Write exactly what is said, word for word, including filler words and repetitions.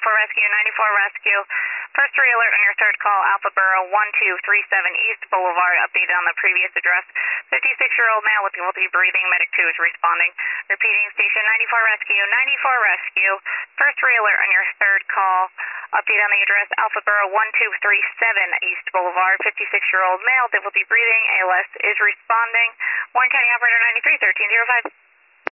Alpha Rescue, ninety-four Rescue. First three alert on your third call, Alpha Borough one two three seven East Boulevard, updated on the previous address. fifty-six-year-old male with difficulty breathing, medic two is responding. Repeating, station ninety-four Rescue, ninety-four Rescue. First three alert on your third call, update on the address, Alpha Borough one two three seven East Boulevard, fifty-six-year-old male, difficulty breathing, A L S is responding. Warren County Operator ninety-three, thirteen oh five.